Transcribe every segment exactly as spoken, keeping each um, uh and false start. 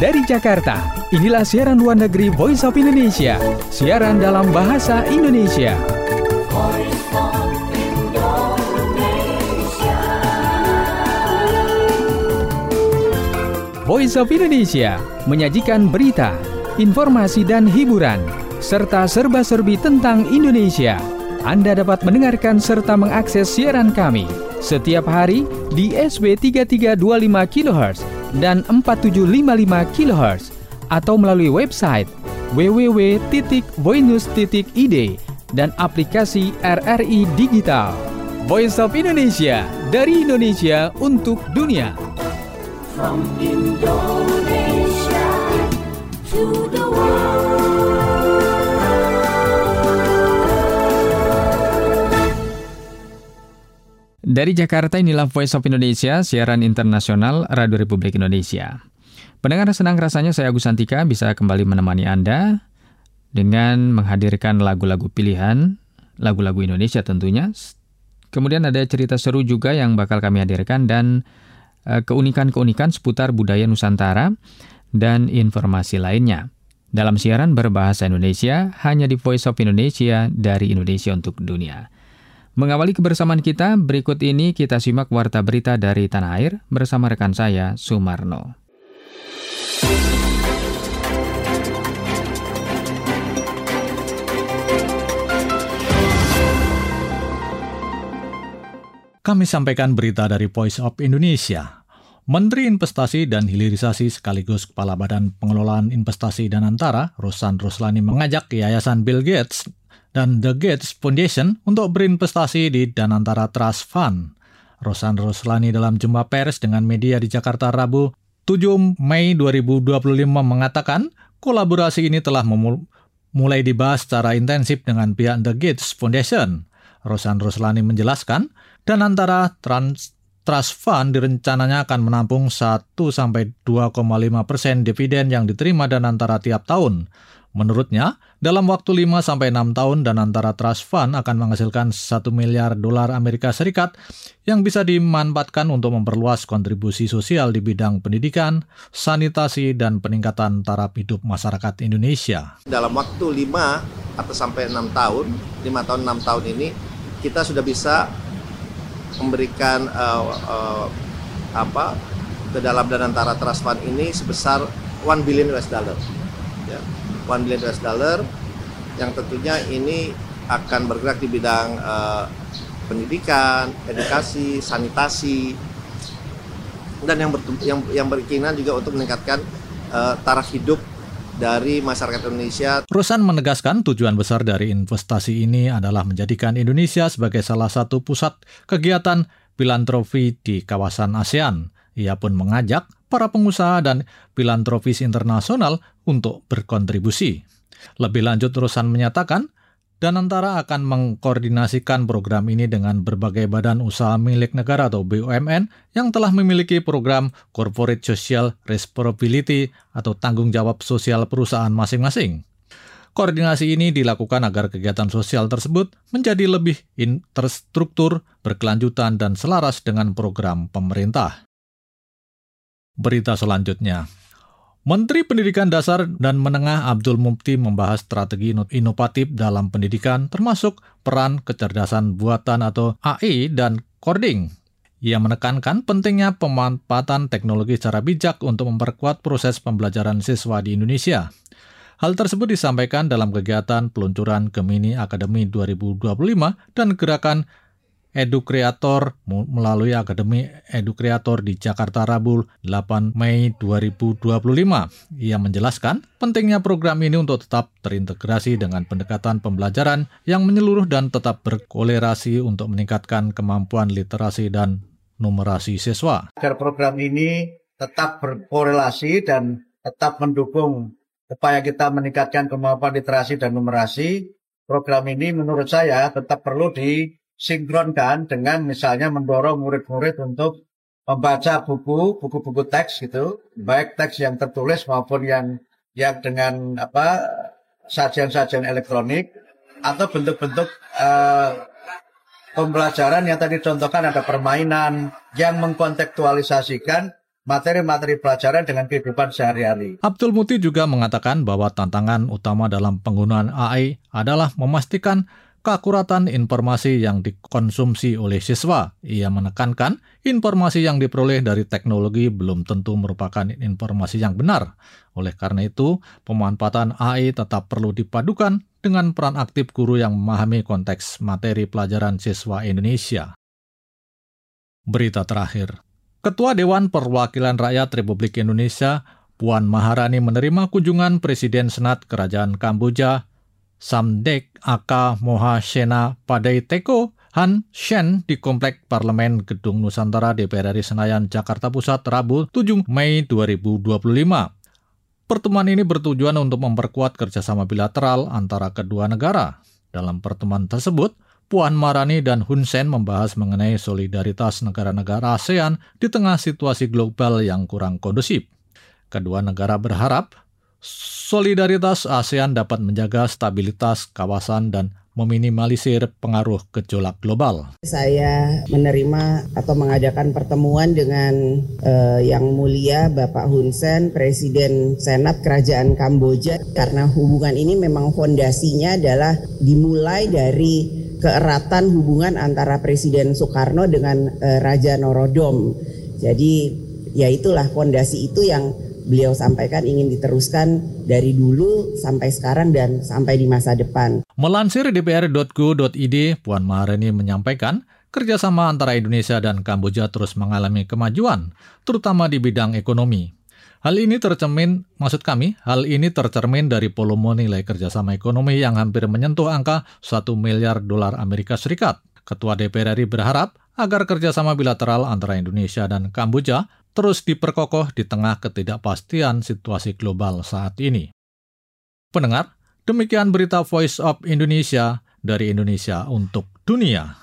Dari Jakarta, inilah siaran luar negeri Voice of Indonesia, siaran dalam bahasa Indonesia. Voice of Indonesia. Voice of Indonesia menyajikan berita, informasi dan hiburan, serta serba-serbi tentang Indonesia. Anda dapat mendengarkan serta mengakses siaran kami setiap hari di S B tiga tiga dua lima kilohertz dan empat tujuh lima lima kilohertz atau melalui website w w w titik voinews titik i d dan aplikasi R R I Digital. Voice of Indonesia, dari Indonesia untuk dunia. From Indonesia to the world. Dari Jakarta, inilah Voice of Indonesia, siaran internasional Radio Republik Indonesia. Pendengar, senang rasanya saya Agus Santika bisa kembali menemani Anda dengan menghadirkan lagu-lagu pilihan, lagu-lagu Indonesia tentunya. Kemudian ada cerita seru juga yang bakal kami hadirkan dan uh, keunikan-keunikan seputar budaya Nusantara dan informasi lainnya. Dalam siaran berbahasa Indonesia, hanya di Voice of Indonesia, dari Indonesia untuk dunia. Mengawali kebersamaan kita, berikut ini kita simak warta berita dari tanah air bersama rekan saya, Sumarno. Kami sampaikan berita dari Voice of Indonesia. Menteri Investasi dan Hilirisasi sekaligus Kepala Badan Pengelolaan Investasi dan Antara, Rosan Roslani, mengajak Yayasan Bill Gates dan The Gates Foundation untuk berinvestasi di Danantara Trust Fund. Rosan Roslani dalam jumpa pers dengan media di Jakarta Rabu tujuh Mei dua ribu dua puluh lima mengatakan kolaborasi ini telah memul- mulai dibahas secara intensif dengan pihak The Gates Foundation. Rosan Roslani menjelaskan, Danantara Trans- Trust Fund direncananya akan menampung satu sampai dua koma lima persen dividen yang diterima Danantara tiap tahun. Menurutnya, dalam waktu lima sampai enam tahun Danantara Trust Fund akan menghasilkan satu miliar dolar Amerika Serikat yang bisa dimanfaatkan untuk memperluas kontribusi sosial di bidang pendidikan, sanitasi, dan peningkatan taraf hidup masyarakat Indonesia. Dalam waktu lima atau sampai enam tahun, lima tahun enam tahun ini kita sudah bisa memberikan uh, uh, apa ke dalam Danantara Trust Fund ini sebesar one billion U S dollar. Ya. one billion U S dollar yang tentunya ini akan bergerak di bidang uh, pendidikan, edukasi, sanitasi, dan yang, ber- yang, yang berkeinginan juga untuk meningkatkan uh, taraf hidup dari masyarakat Indonesia. Rosan menegaskan tujuan besar dari investasi ini adalah menjadikan Indonesia sebagai salah satu pusat kegiatan filantropi di kawasan ASEAN. Ia pun mengajak para pengusaha dan filantropis internasional untuk berkontribusi. Lebih lanjut, Rosan menyatakan, Danantara akan mengkoordinasikan program ini dengan berbagai badan usaha milik negara atau B U M N yang telah memiliki program Corporate Social Responsibility atau tanggung jawab sosial perusahaan masing-masing. Koordinasi ini dilakukan agar kegiatan sosial tersebut menjadi lebih terstruktur, berkelanjutan, dan selaras dengan program pemerintah. Berita selanjutnya. Menteri Pendidikan Dasar dan Menengah Abdul Mufti membahas strategi inovatif dalam pendidikan termasuk peran kecerdasan buatan atau A I dan coding. Ia menekankan pentingnya pemanfaatan teknologi secara bijak untuk memperkuat proses pembelajaran siswa di Indonesia. Hal tersebut disampaikan dalam kegiatan peluncuran Gemini Academy dua ribu dua puluh lima dan gerakan Edukreator melalui Akademi Edukreator di Jakarta Rabu delapan Mei dua ribu dua puluh lima. Ia menjelaskan pentingnya program ini untuk tetap terintegrasi dengan pendekatan pembelajaran yang menyeluruh dan tetap berkolerasi untuk meningkatkan kemampuan literasi dan numerasi siswa. Agar program ini tetap berkorelasi dan tetap mendukung upaya kita meningkatkan kemampuan literasi dan numerasi, program ini menurut saya tetap perlu di sinkronkan dengan misalnya mendorong murid-murid untuk membaca buku, buku-buku teks gitu, baik teks yang tertulis maupun yang yang dengan apa sajian-sajian elektronik atau bentuk-bentuk uh, pembelajaran yang tadi contohkan ada permainan yang mengkontekstualisasikan materi-materi pelajaran dengan kehidupan sehari-hari. Abdul Muti juga mengatakan bahwa tantangan utama dalam penggunaan A I adalah memastikan keakuratan informasi yang dikonsumsi oleh siswa. Ia menekankan informasi yang diperoleh dari teknologi belum tentu merupakan informasi yang benar. Oleh karena itu, pemanfaatan A I tetap perlu dipadukan dengan peran aktif guru yang memahami konteks materi pelajaran siswa Indonesia. Berita terakhir. Ketua Dewan Perwakilan Rakyat Republik Indonesia, Puan Maharani menerima kunjungan Presiden Senat Kerajaan Kamboja, Samdech Aka Mohasena Padaiteko Han Shen di Komplek Parlemen Gedung Nusantara D P R R I Senayan, Jakarta Pusat, Rabu tujuh Mei dua ribu dua puluh lima. Pertemuan ini bertujuan untuk memperkuat kerjasama bilateral antara kedua negara. Dalam pertemuan tersebut, Puan Maharani dan Hun Sen membahas mengenai solidaritas negara-negara ASEAN di tengah situasi global yang kurang kondusif. Kedua negara berharap solidaritas ASEAN dapat menjaga stabilitas kawasan dan meminimalisir pengaruh gejolak global. Saya menerima atau mengadakan pertemuan dengan eh, Yang Mulia Bapak Hun Sen, Presiden Senat Kerajaan Kamboja, karena hubungan ini memang fondasinya adalah dimulai dari keeratan hubungan antara Presiden Soekarno dengan eh, Raja Norodom. Jadi ya itulah fondasi itu yang beliau sampaikan ingin diteruskan dari dulu sampai sekarang dan sampai di masa depan. Melansir d p r dot go dot i d, Puan Maharani menyampaikan kerjasama antara Indonesia dan Kamboja terus mengalami kemajuan, terutama di bidang ekonomi. Hal ini tercermin, maksud kami, hal ini tercermin dari volume nilai kerjasama ekonomi yang hampir menyentuh angka satu miliar dolar Amerika Serikat. Ketua D P R R I berharap agar kerjasama bilateral antara Indonesia dan Kamboja terus diperkokoh di tengah ketidakpastian situasi global saat ini. Pendengar, demikian berita Voice of Indonesia dari Indonesia untuk dunia.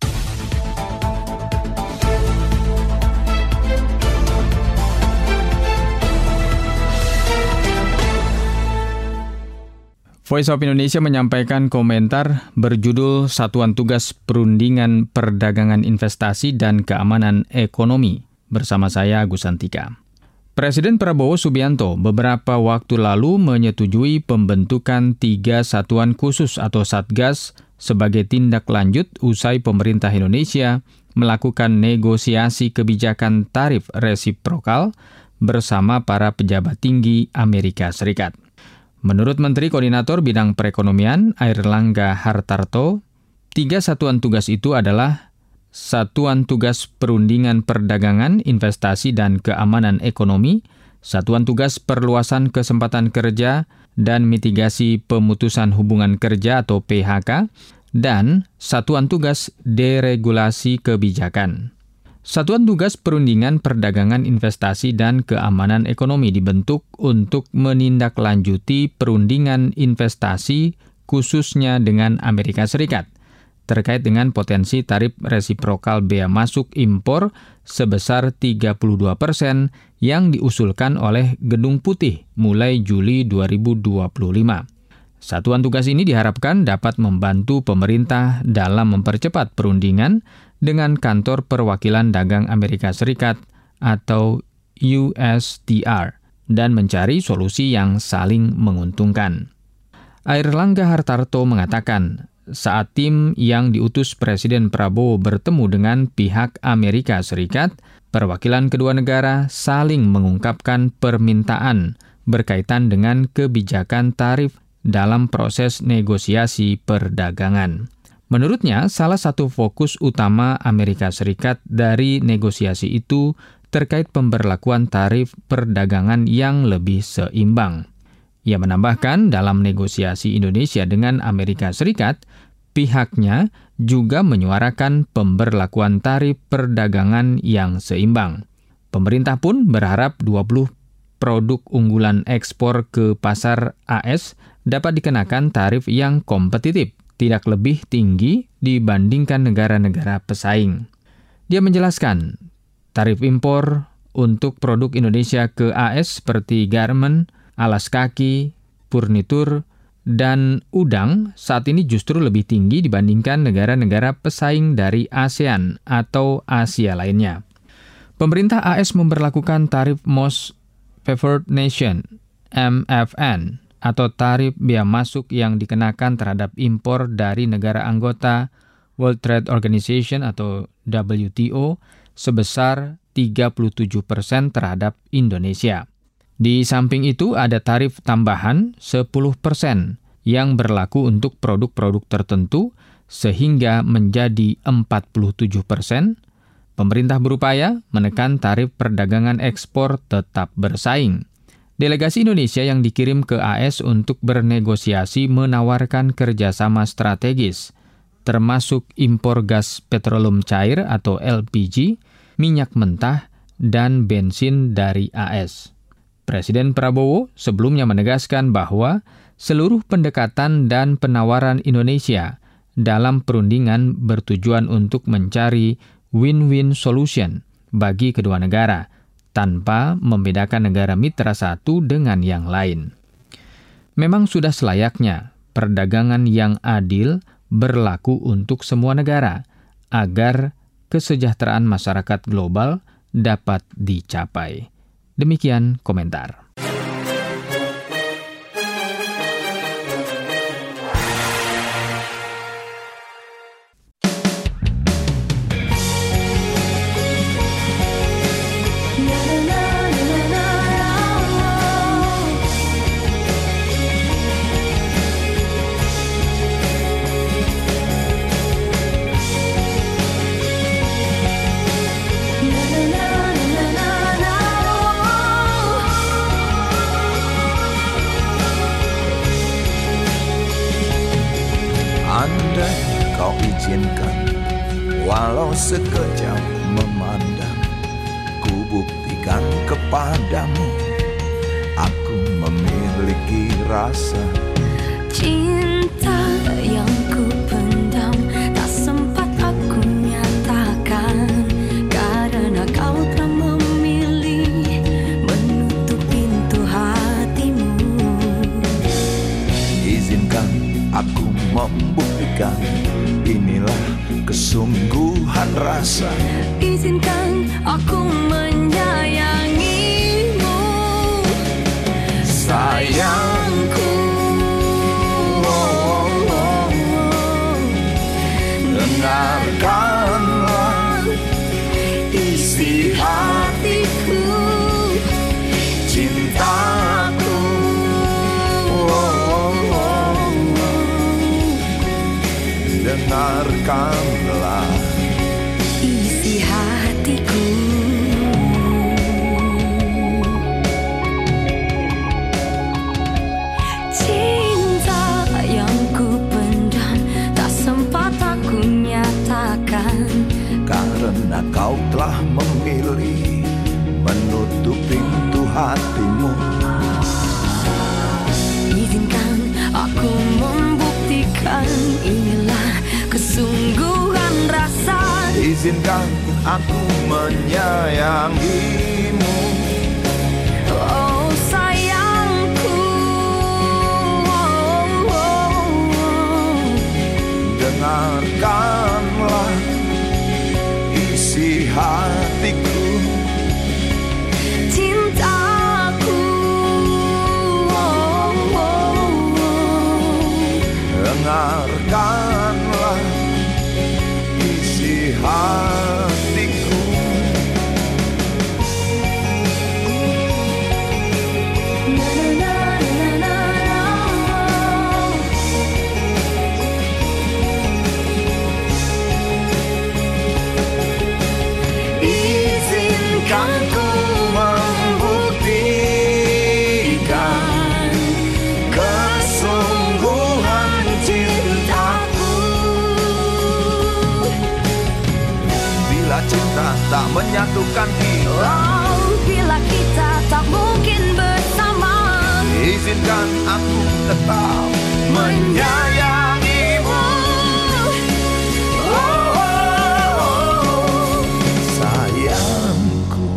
Voice of Indonesia menyampaikan komentar berjudul Satuan Tugas Perundingan Perdagangan Investasi dan Keamanan Ekonomi. Bersama saya, Agus Santika. Presiden Prabowo Subianto beberapa waktu lalu menyetujui pembentukan tiga satuan khusus atau Satgas sebagai tindak lanjut usai pemerintah Indonesia melakukan negosiasi kebijakan tarif resiprokal bersama para pejabat tinggi Amerika Serikat. Menurut Menteri Koordinator Bidang Perekonomian Airlangga Hartarto, tiga satuan tugas itu adalah Satuan Tugas Perundingan Perdagangan, Investasi, dan Keamanan Ekonomi, Satuan Tugas Perluasan Kesempatan Kerja dan Mitigasi Pemutusan Hubungan Kerja atau P H K, dan Satuan Tugas Deregulasi Kebijakan. Satuan Tugas Perundingan Perdagangan Investasi dan Keamanan Ekonomi dibentuk untuk menindaklanjuti perundingan investasi khususnya dengan Amerika Serikat terkait dengan potensi tarif resiprokal bea masuk impor sebesar tiga puluh dua persen yang diusulkan oleh Gedung Putih mulai Juli dua ribu dua puluh lima. Satuan tugas ini diharapkan dapat membantu pemerintah dalam mempercepat perundingan dengan Kantor Perwakilan Dagang Amerika Serikat atau U S T R dan mencari solusi yang saling menguntungkan. Airlangga Hartarto mengatakan, saat tim yang diutus Presiden Prabowo bertemu dengan pihak Amerika Serikat, perwakilan kedua negara saling mengungkapkan permintaan berkaitan dengan kebijakan tarif dalam proses negosiasi perdagangan. Menurutnya, salah satu fokus utama Amerika Serikat dari negosiasi itu terkait pemberlakuan tarif perdagangan yang lebih seimbang. Ia menambahkan, dalam negosiasi Indonesia dengan Amerika Serikat, pihaknya juga menyuarakan pemberlakuan tarif perdagangan yang seimbang. Pemerintah pun berharap dua puluh produk unggulan ekspor ke pasar A S dapat dikenakan tarif yang kompetitif, tidak lebih tinggi dibandingkan negara-negara pesaing. Dia menjelaskan, tarif impor untuk produk Indonesia ke A S seperti garmen, alas kaki, furnitur, dan udang saat ini justru lebih tinggi dibandingkan negara-negara pesaing dari ASEAN atau Asia lainnya. Pemerintah A S memberlakukan tarif Most Favored Nation M F N atau tarif bea masuk yang dikenakan terhadap impor dari negara anggota World Trade Organization atau W T O sebesar tiga puluh tujuh persen terhadap Indonesia. Di samping itu ada tarif tambahan sepuluh persen yang berlaku untuk produk-produk tertentu sehingga menjadi empat puluh tujuh persen. Pemerintah berupaya menekan tarif perdagangan ekspor tetap bersaing. Delegasi Indonesia yang dikirim ke A S untuk bernegosiasi menawarkan kerjasama strategis, termasuk impor gas petroleum cair atau L P G, minyak mentah, dan bensin dari A S. Presiden Prabowo sebelumnya menegaskan bahwa seluruh pendekatan dan penawaran Indonesia dalam perundingan bertujuan untuk mencari win-win solution bagi kedua negara, tanpa membedakan negara mitra satu dengan yang lain. Memang sudah selayaknya perdagangan yang adil berlaku untuk semua negara, agar kesejahteraan masyarakat global dapat dicapai. Demikian komentar. Andai kau izinkan, walau sekejap memandang, ku buktikan kepadamu, aku memiliki rasa cinta yang ku pendam, tak sempat aku nyatakan, karena kau telah memilih menutup pintu hatimu. Izinkan aku membuktikan, inilah kesungguhan rasa. Izinkan aku menyayangimu, Sayangku, oh, oh, oh. Dengarkanlah isi hatiku, cintaku, oh, oh, oh. Dengarkanlah isi hatiku. Cinta yang ku pendam, tak sempat aku nyatakan, karena kau telah memilih menutup pintu hatimu. Izinkan aku membuktikan, inilah kesungguhan rasa. Izinkan aku menyayangimu, Oh sayangku, oh, oh, oh. dengarkanlah isi hatiku, cintaku, oh, oh, oh. dengarkanlah isi hatiku. Na, na, na, na, na, na. Izinkan ku membuktikan kesungguhan cintaku. Bila cinta tak menyatukan kita, Oh, bila kita tak mungkin bersama, izinkan aku tetap menyayangimu. Oh, oh, oh, sayangku.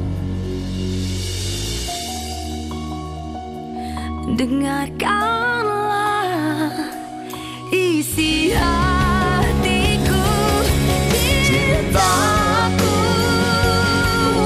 dengarkanlah isi hatiku, cintaku,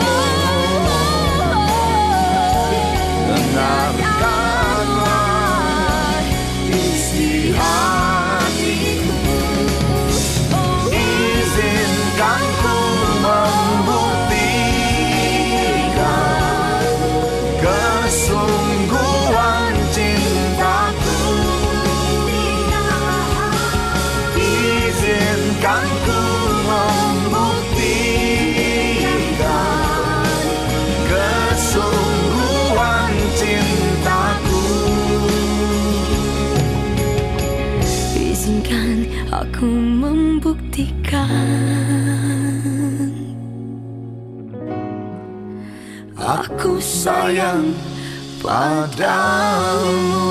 aku membuktikan aku sayang padamu.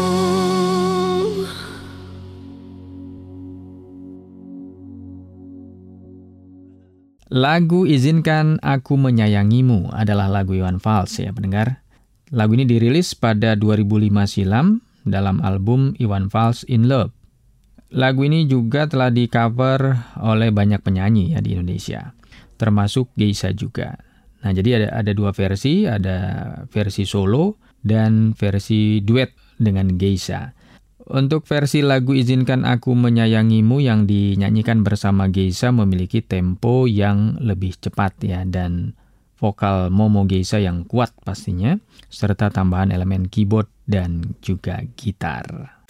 Lagu Izinkan Aku Menyayangimu adalah lagu Iwan Fals ya pendengar. Lagu ini dirilis pada dua ribu lima silam dalam album Iwan Fals In Love. Lagu ini juga telah di-cover oleh banyak penyanyi ya di Indonesia, termasuk Geisha juga. Nah, jadi ada ada dua versi, ada versi solo dan versi duet dengan Geisha. Untuk versi lagu Izinkan Aku Menyayangimu yang dinyanyikan bersama Geisha memiliki tempo yang lebih cepat ya, dan vokal Momo Geisha yang kuat pastinya, serta tambahan elemen keyboard dan juga gitar.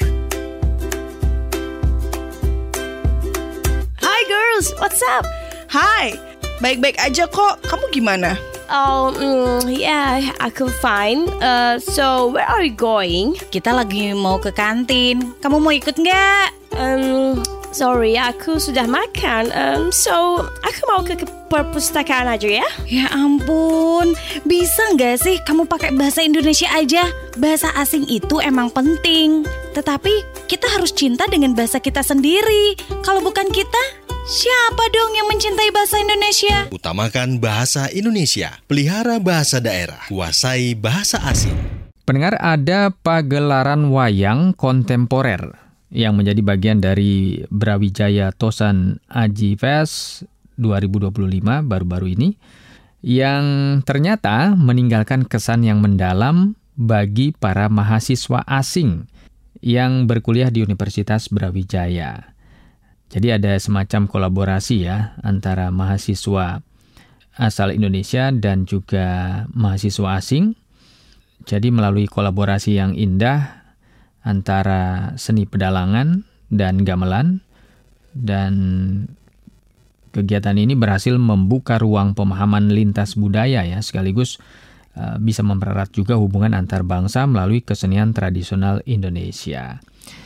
Hi girls, what's up? Hi, baik-baik aja kok. Kamu gimana? Oh, mm, yeah, aku fine. Uh, so, where are you going? Kita lagi mau ke kantin. Kamu mau ikut nggak? Um, sorry, aku sudah makan. Um, so, aku mau ke, ke perpustakaan aja ya. Ya ampun, bisa nggak sih kamu pakai bahasa Indonesia aja? Bahasa asing itu emang penting. Tetapi kita harus cinta dengan bahasa kita sendiri. Kalau bukan kita, siapa dong yang mencintai bahasa Indonesia? Utamakan bahasa Indonesia, pelihara bahasa daerah, kuasai bahasa asing. Pendengar, ada pagelaran wayang kontemporer yang menjadi bagian dari Brawijaya Tosan Aji Fest dua ribu dua puluh lima baru-baru ini, yang ternyata meninggalkan kesan yang mendalam bagi para mahasiswa asing yang berkuliah di Universitas Brawijaya. Jadi ada semacam kolaborasi ya antara mahasiswa asal Indonesia dan juga mahasiswa asing. Jadi melalui kolaborasi yang indah antara seni pedalangan dan gamelan, dan kegiatan ini berhasil membuka ruang pemahaman lintas budaya ya, sekaligus uh, bisa mempererat juga hubungan antar bangsa melalui kesenian tradisional Indonesia.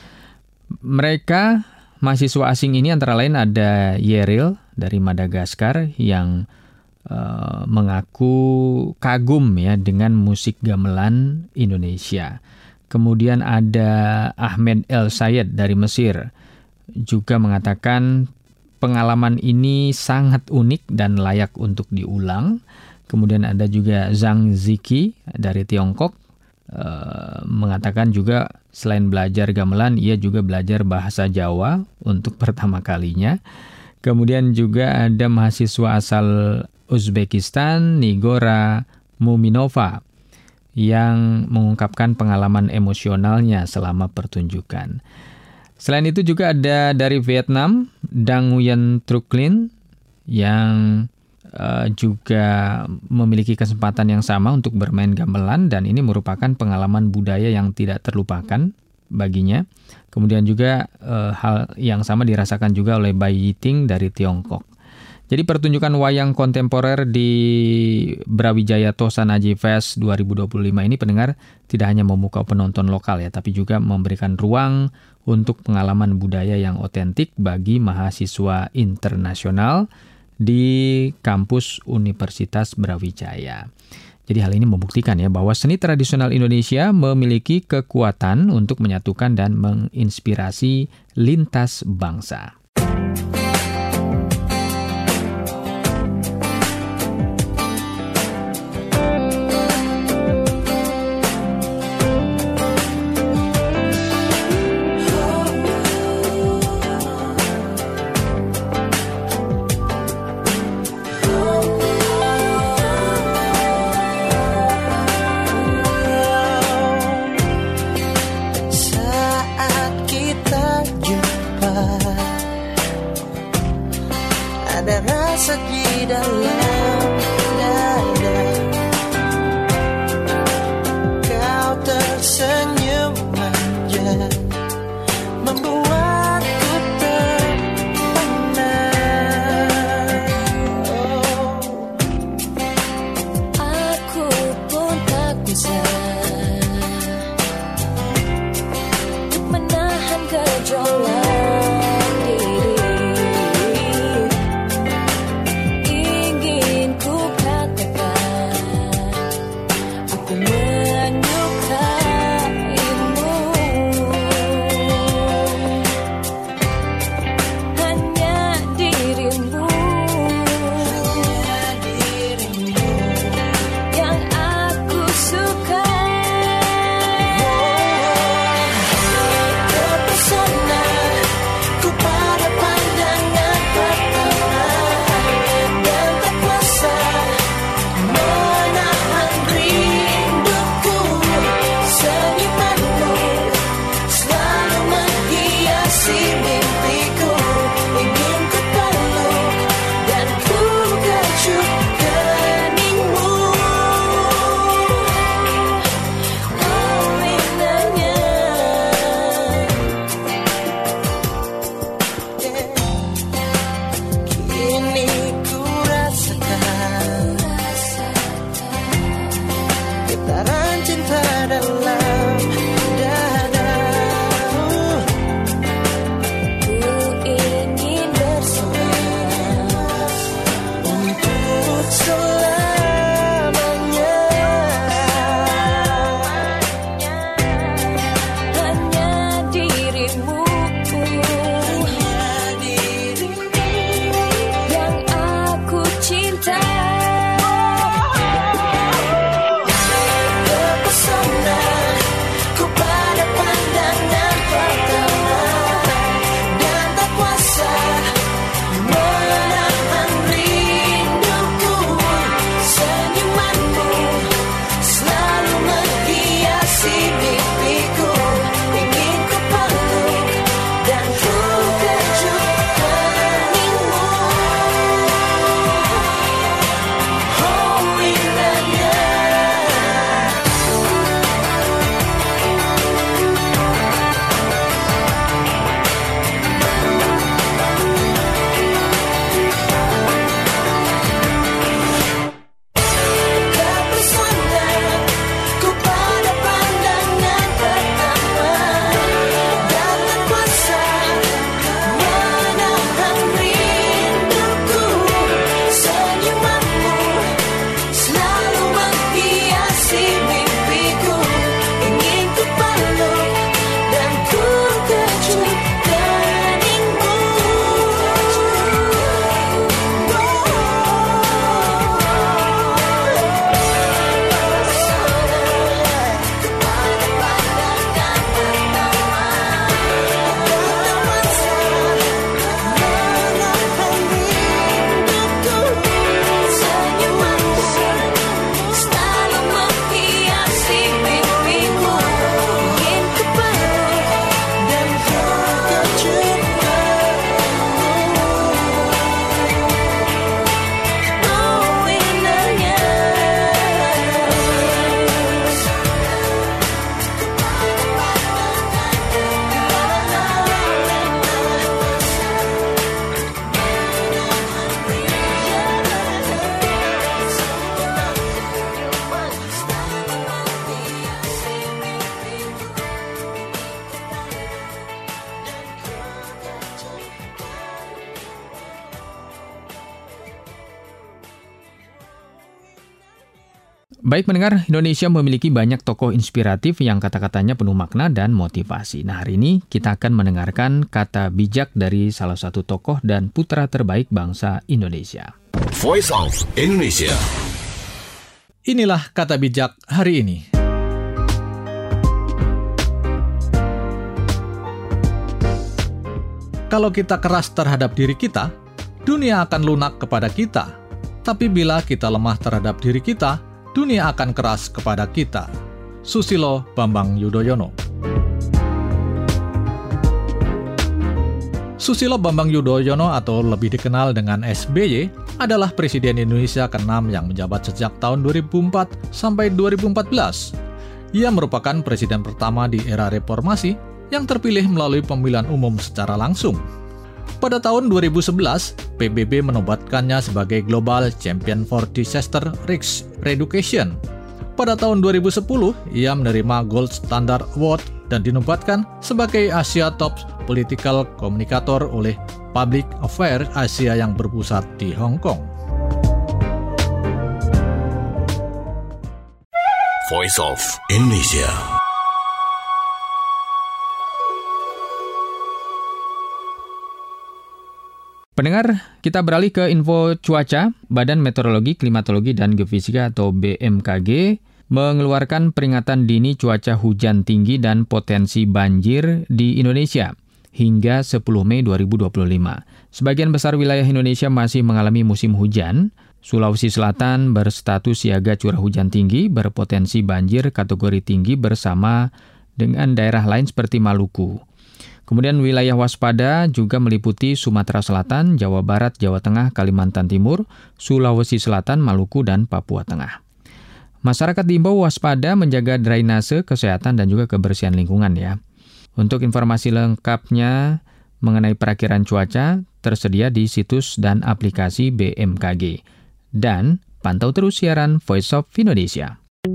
Mereka mahasiswa asing ini antara lain ada Yeril dari Madagaskar yang uh, mengaku kagum ya dengan musik gamelan Indonesia. Kemudian ada Ahmed El Sayed dari Mesir, juga mengatakan pengalaman ini sangat unik dan layak untuk diulang. Kemudian ada juga Zhang Ziki dari Tiongkok, uh, mengatakan juga selain belajar gamelan, ia juga belajar bahasa Jawa untuk pertama kalinya. Kemudian juga ada mahasiswa asal Uzbekistan, Nigora Muminova, yang mengungkapkan pengalaman emosionalnya selama pertunjukan. Selain itu juga ada dari Vietnam, Dang Nguyen Truc Linh, yang uh, juga memiliki kesempatan yang sama untuk bermain gamelan, dan ini merupakan pengalaman budaya yang tidak terlupakan baginya. Kemudian juga uh, hal yang sama dirasakan juga oleh Bai Yiting dari Tiongkok. Jadi pertunjukan wayang kontemporer di Brawijaya Tosan Aji Fest dua ribu dua puluh lima ini pendengar tidak hanya memukau penonton lokal ya, tapi juga memberikan ruang untuk pengalaman budaya yang otentik bagi mahasiswa internasional di kampus Universitas Brawijaya. Jadi hal ini membuktikan ya bahwa seni tradisional Indonesia memiliki kekuatan untuk menyatukan dan menginspirasi lintas bangsa. menahan gejolak diri. Baik pendengar, Indonesia memiliki banyak tokoh inspiratif yang kata-katanya penuh makna dan motivasi. Nah, hari ini kita akan mendengarkan kata bijak dari salah satu tokoh dan putra terbaik bangsa Indonesia. Voice of Indonesia. Inilah kata bijak hari ini. Kalau kita keras terhadap diri kita, dunia akan lunak kepada kita. Tapi bila kita lemah terhadap diri kita, dunia akan keras kepada kita. Susilo Bambang Yudhoyono. Susilo Bambang Yudhoyono atau lebih dikenal dengan S B Y adalah Presiden Indonesia keenam yang menjabat sejak tahun dua ribu empat sampai dua ribu empat belas. Ia merupakan presiden pertama di era reformasi yang terpilih melalui pemilihan umum secara langsung. Pada tahun dua ribu sebelas, P B B menobatkannya sebagai Global Champion for Disaster Risk Reduction. Pada tahun dua ribu sepuluh, ia menerima Gold Standard Award dan dinobatkan sebagai Asia Top Political Communicator oleh Public Affairs Asia yang berpusat di Hong Kong. Voice of Indonesia. Pendengar, kita beralih ke info cuaca. Badan Meteorologi, Klimatologi, dan Geofisika atau B M K G mengeluarkan peringatan dini cuaca hujan tinggi dan potensi banjir di Indonesia hingga sepuluh Mei dua ribu dua puluh lima. Sebagian besar wilayah Indonesia masih mengalami musim hujan. Sulawesi Selatan berstatus siaga curah hujan tinggi, berpotensi banjir kategori tinggi bersama dengan daerah lain seperti Maluku. Kemudian wilayah waspada juga meliputi Sumatera Selatan, Jawa Barat, Jawa Tengah, Kalimantan Timur, Sulawesi Selatan, Maluku, dan Papua Tengah. Masyarakat diimbau waspada menjaga drainase, kesehatan, dan juga kebersihan lingkungan ya. Untuk informasi lengkapnya mengenai perakiraan cuaca tersedia di situs dan aplikasi B M K G. Dan pantau terus siaran Voice of Indonesia.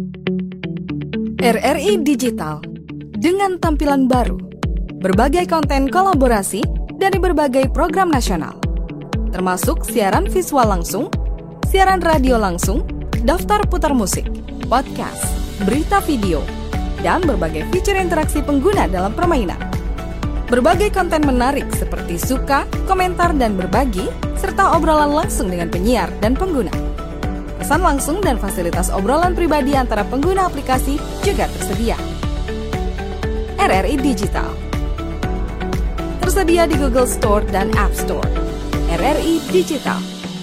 R R I Digital dengan tampilan baru. Berbagai konten kolaborasi dari berbagai program nasional, termasuk siaran visual langsung, siaran radio langsung, daftar putar musik, podcast, berita video, dan berbagai fitur interaksi pengguna dalam permainan. Berbagai konten menarik seperti suka, komentar, dan berbagi, serta obrolan langsung dengan penyiar dan pengguna. Pesan langsung dan fasilitas obrolan pribadi antara pengguna aplikasi juga tersedia. R R I Digital tersedia di Google Store dan App Store. R R I Digital.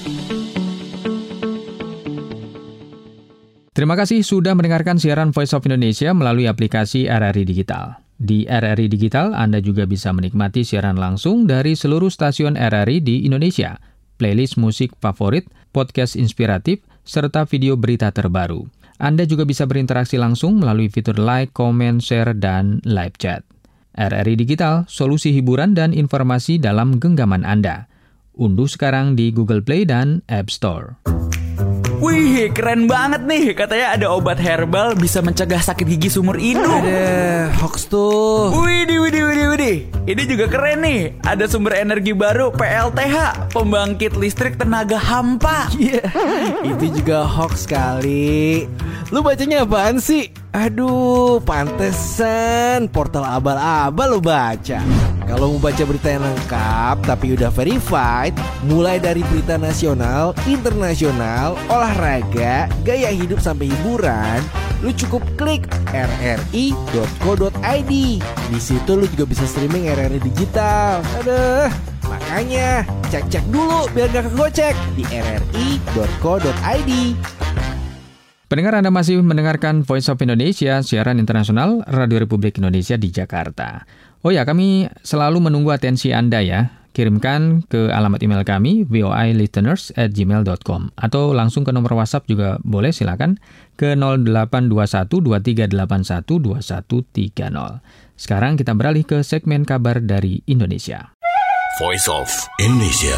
Terima kasih sudah mendengarkan siaran Voice of Indonesia melalui aplikasi R R I Digital. Di R R I Digital, Anda juga bisa menikmati siaran langsung dari seluruh stasiun R R I di Indonesia, playlist musik favorit, podcast inspiratif, serta video berita terbaru. Anda juga bisa berinteraksi langsung melalui fitur like, comment, share, dan live chat. R R I Digital, solusi hiburan dan informasi dalam genggaman Anda. Unduh sekarang di Google Play dan App Store. Wih, keren banget nih. Katanya ada obat herbal bisa mencegah sakit gigi seumur hidup. Ada hoax tuh. Widih, widih, widih, widih. Ini juga keren nih. Ada sumber energi baru P L T H, pembangkit listrik tenaga hampa. Iya, yeah, itu juga hoax kali. Lu bacanya apaan sih? Aduh, pantesan portal abal-abal lu baca. Kalau mau baca berita yang lengkap tapi udah verified, mulai dari berita nasional, internasional, olahraga, gaya hidup sampai hiburan, lu cukup klik r r i dot co dot i d. Di situ lu juga bisa streaming R R I Digital. Aduh, makanya cek-cek dulu biar gak kegocek di r r i dot co dot i d. Pendengar, Anda masih mendengarkan Voice of Indonesia, siaran internasional Radio Republik Indonesia di Jakarta. Oh ya, kami selalu menunggu atensi Anda ya. Kirimkan ke alamat email kami voi listeners at gmail dot com atau langsung ke nomor WhatsApp juga boleh, silakan ke nol delapan dua satu dua tiga delapan satu dua satu tiga nol. Sekarang kita beralih ke segmen kabar dari Indonesia. Voice of Indonesia.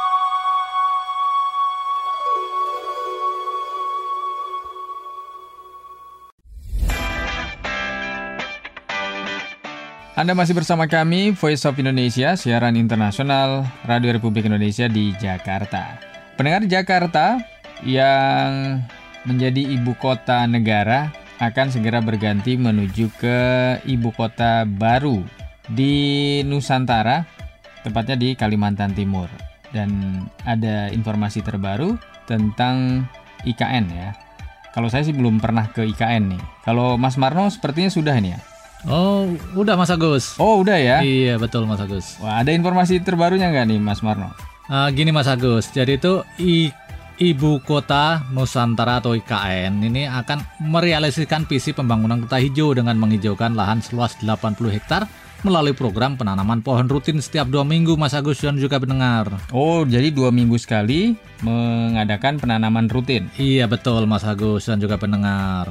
Anda masih bersama kami, Voice of Indonesia, siaran internasional Radio Republik Indonesia di Jakarta. Pendengar Jakarta yang menjadi ibu kota negara akan segera berganti menuju ke ibu kota baru di Nusantara, tepatnya di Kalimantan Timur. Dan ada informasi terbaru tentang I K N ya. Kalau saya sih belum pernah ke I K N nih. Kalau Mas Marno sepertinya sudah ini ya. Oh, udah Mas Agus. Oh, udah ya? Iya, betul Mas Agus. Wah, ada informasi terbarunya nggak nih Mas Marno? Uh, gini Mas Agus, jadi itu I, Ibu Kota Nusantara atau I K N ini akan merealisasikan visi pembangunan kota hijau dengan menghijaukan lahan seluas delapan puluh hektar melalui program penanaman pohon rutin setiap dua minggu Mas Agus dan juga pendengar. Oh, jadi dua minggu sekali mengadakan penanaman rutin? Iya, betul Mas Agus dan juga pendengar.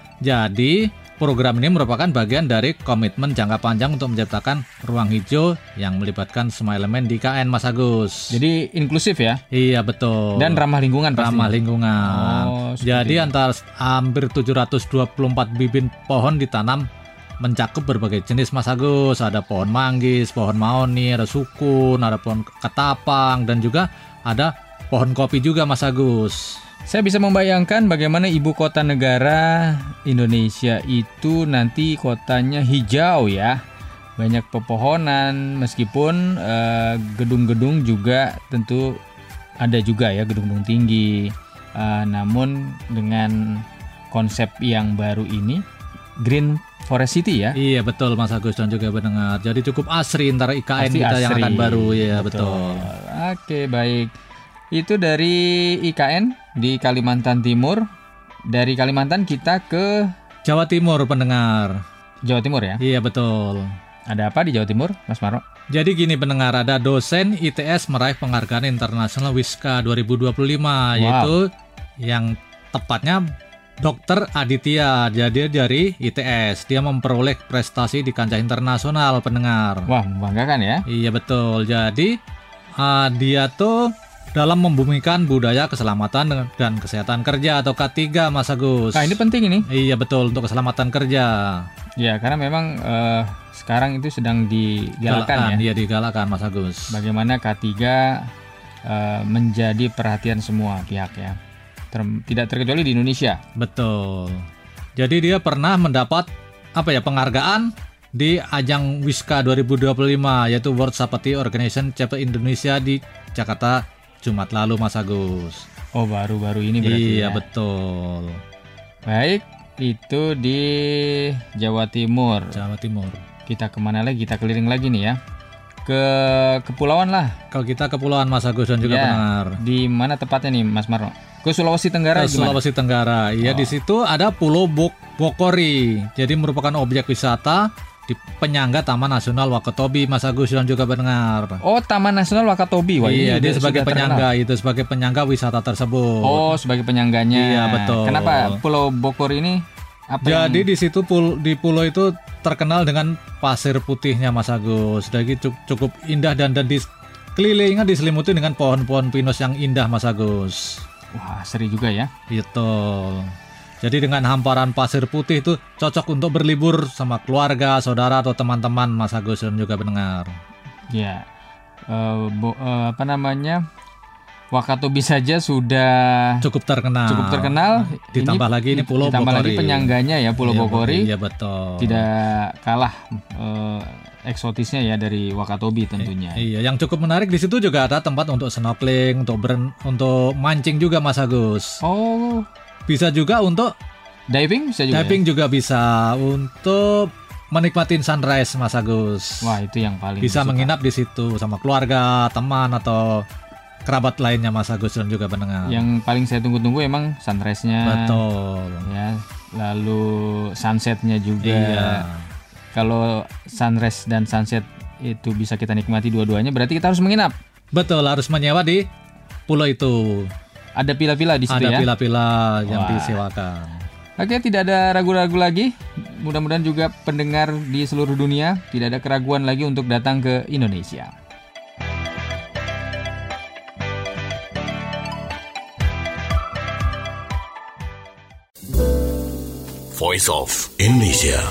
Jadi program ini merupakan bagian dari komitmen jangka panjang untuk menciptakan ruang hijau yang melibatkan semua elemen di I K N Mas Agus. Jadi inklusif ya? Iya, betul. Dan ramah lingkungan pasti. Ramah lingkungan. Oh, jadi antara hampir tujuh ratus dua puluh empat bibit pohon ditanam mencakup berbagai jenis Mas Agus. Ada pohon manggis, pohon mahoni, ada sukun, ada pohon ketapang, dan juga ada pohon kopi juga Mas Agus. Saya bisa membayangkan bagaimana ibu kota negara Indonesia itu nanti kotanya hijau ya. Banyak pepohonan, meskipun eh, gedung-gedung juga tentu ada juga ya, gedung-gedung tinggi. Eh, namun dengan konsep yang baru ini, Green Forest City ya. Iya, betul Mas Agus dan juga pendengar. Jadi cukup asri antara I K N kita asri. Yang akan baru ya, betul. betul. Oke, baik. Itu dari I K N di Kalimantan Timur. Dari Kalimantan kita ke Jawa Timur, pendengar. Jawa Timur ya? Iya, betul. Ada apa di Jawa Timur, Mas Marno? Jadi gini pendengar, ada dosen I T S meraih penghargaan internasional Wiska dua ribu dua puluh lima, wow. Yaitu yang tepatnya Dokter Aditya. Jadi dari I T S, dia memperoleh prestasi di kancah internasional, pendengar. Wah, membanggakan ya? Iya, betul. Jadi uh, dia tuh dalam membumikan budaya keselamatan dan kesehatan kerja atau K tiga Mas Agus. Nah, ini penting ini. Iya, betul, untuk keselamatan kerja. Ya, karena memang uh, sekarang itu sedang digalakan ya. Iya, digalakan Mas Agus. Bagaimana K tiga uh, menjadi perhatian semua pihak ya. Ter- tidak terkecuali di Indonesia. Betul. Jadi dia pernah mendapat apa ya penghargaan di ajang Wiska dua ribu dua puluh lima, yaitu World Safety Organization Chapter Indonesia di Jakarta Jumat lalu Mas Agus. Oh, baru-baru ini berarti. Iya, ya? Betul. Baik, itu di Jawa Timur. Jawa Timur. Kita kemana lagi? Kita keliling lagi nih ya. Ke kepulauan lah. Kalau kita kepulauan Mas Agus dan juga ya, pendengar. Di mana tepatnya nih Mas Marno? Ke Sulawesi Tenggara. Ke Sulawesi Tenggara. Iya, oh. Di situ ada Pulau Bok- Bokori. Jadi merupakan objek wisata di penyangga Taman Nasional Wakatobi Mas Agus dan juga pendengar. Oh, Taman Nasional Wakatobi. Wah, iya, dia sebagai penyangga terkenal. Itu sebagai penyangga wisata tersebut. Oh, sebagai penyangganya. Iya, betul. Kenapa Pulau Bokor ini? Apa Jadi yang... di situ pul- di pulau itu terkenal dengan pasir putihnya Mas Agus. Jadi cukup indah dan dan dikelilingnya diselimuti dengan pohon-pohon pinus yang indah Mas Agus. Wah, seri juga ya. Itu. Jadi dengan hamparan pasir putih itu cocok untuk berlibur sama keluarga, saudara atau teman-teman Mas Agus dan juga pendengar. Ya, uh, bo, uh, apa namanya? Wakatobi saja sudah cukup terkenal. Cukup terkenal. Ditambah ini, lagi ini Pulau ditambah Bokori. Ditambah lagi penyangganya ya Pulau iya, Bokori. Iya, betul. Tidak kalah uh, eksotisnya ya dari Wakatobi tentunya. Eh, iya, yang cukup menarik di situ juga ada tempat untuk snorkeling, untuk ber, untuk mancing juga Mas Agus. Oh. Bisa juga untuk diving bisa juga. Diving ya? juga bisa untuk menikmatin sunrise Mas Agus. Wah, itu yang paling bisa suka. Menginap di situ sama keluarga, teman atau kerabat lainnya Mas Agus dan juga pendengar. Yang paling saya tunggu-tunggu emang sunrise-nya. Betul. Ya, lalu sunset-nya juga. Iya. Kalau sunrise dan sunset itu bisa kita nikmati dua-duanya, berarti kita harus menginap. Betul, harus menyewa di pulau itu. Ada pila-pila di situ ada ya? Ada pila-pila yang Wah. disewakan. Oke, tidak ada ragu-ragu lagi. Mudah-mudahan juga pendengar di seluruh dunia tidak ada keraguan lagi untuk datang ke Indonesia. Voice of Indonesia.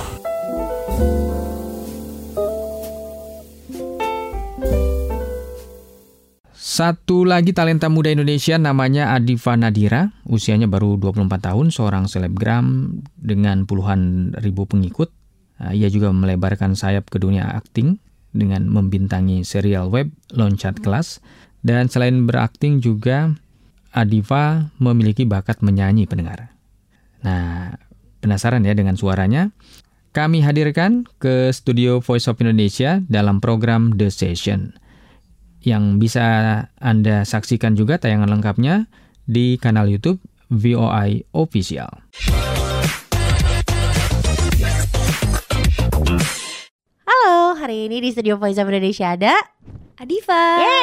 Satu lagi talenta muda Indonesia namanya Adifa Nadira, usianya baru dua puluh empat tahun, seorang selebgram dengan puluhan ribu pengikut. Nah, ia juga melebarkan sayap ke dunia akting dengan membintangi serial web Loncat Kelas. Dan selain berakting juga Adifa memiliki bakat menyanyi pendengar. Nah, penasaran ya dengan suaranya? Kami hadirkan ke studio Voice of Indonesia dalam program The Session, yang bisa Anda saksikan juga tayangan lengkapnya di kanal YouTube V O I Official. Halo, hari ini di studio Voice of Indonesia ada Adifa.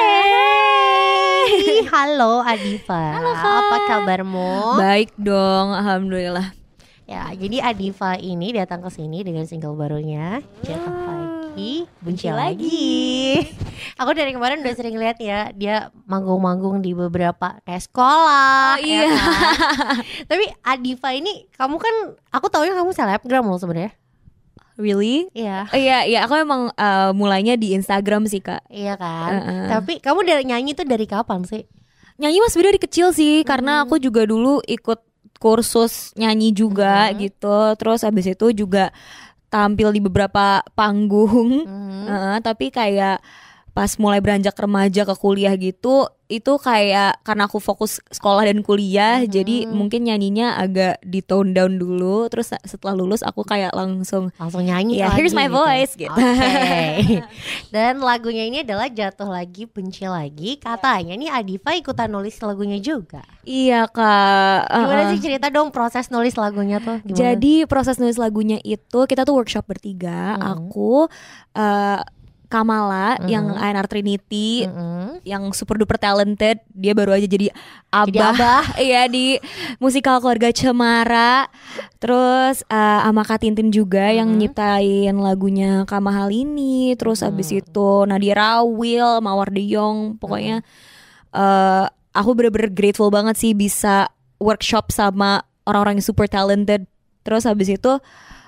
Yeay. Halo Adifa. Halo Kak. Apa kabarmu? Baik dong, alhamdulillah. Ya, jadi Adifa ini datang ke sini dengan single barunya Jatuh Lagi, Benci Lagi. Aku dari kemarin udah sering lihat ya, dia manggung-manggung di beberapa kayak sekolah. Oh, iya. Ya kan? Tapi Adifa ini, kamu kan, aku taunya kamu selebgram loh sebenarnya. Really? Iya. Oh, iya, iya. Aku emang uh, mulainya di Instagram sih Kak. Iya kan. Uh-uh. Tapi kamu dari nyanyi tuh dari kapan sih? Nyanyi mas sebenarnya dari kecil sih, hmm. karena aku juga dulu ikut kursus nyanyi juga hmm. gitu. Terus abis itu juga tampil di beberapa panggung. Hmm. Uh, tapi kayak pas mulai beranjak remaja ke kuliah gitu, itu kayak karena aku fokus sekolah dan kuliah, hmm. jadi mungkin nyanyinya agak di tone down dulu. Terus setelah lulus aku kayak langsung langsung nyanyi ya, lagi. Here's my gitu. voice gitu. Okay. Dan lagunya ini adalah Jatuh Lagi, Benci Lagi. Katanya nih Adifa ikutan nulis lagunya juga. Iya Kak. Gimana uh-uh. sih cerita dong proses nulis lagunya tuh? Gimana? Jadi proses nulis lagunya itu kita tuh workshop bertiga. Hmm. Aku uh, Kamala mm-hmm. yang A N R Trinity mm-hmm. yang super duper talented, dia baru aja jadi abah, jadi abah. Iya di musikal Keluarga Cemara. Terus uh, sama Kak Tintin juga mm-hmm. yang nyiptain lagunya Kamahal ini. Terus mm-hmm. abis itu Nadia Rawil, Mawar De Jong. Pokoknya mm-hmm. uh, aku bener-bener grateful banget sih bisa workshop sama orang-orang yang super talented. Terus abis itu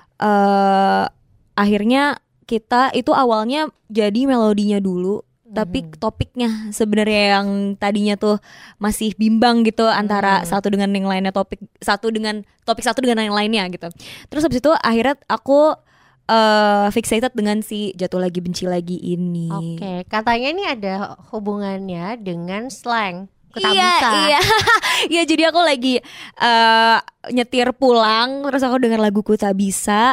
uh, akhirnya kita itu awalnya jadi melodinya dulu, hmm. tapi topiknya sebenarnya yang tadinya tuh masih bimbang gitu antara hmm. satu dengan yang lainnya, topik satu dengan topik satu dengan yang lainnya gitu. Terus habis itu akhirnya aku uh, fixated dengan si Jatuh Lagi Benci Lagi ini. Oke, okay. Katanya ini ada hubungannya dengan slang. Iya, iya, iya. Jadi aku lagi uh, nyetir pulang, terus aku dengar lagu Ku Tak Bisa.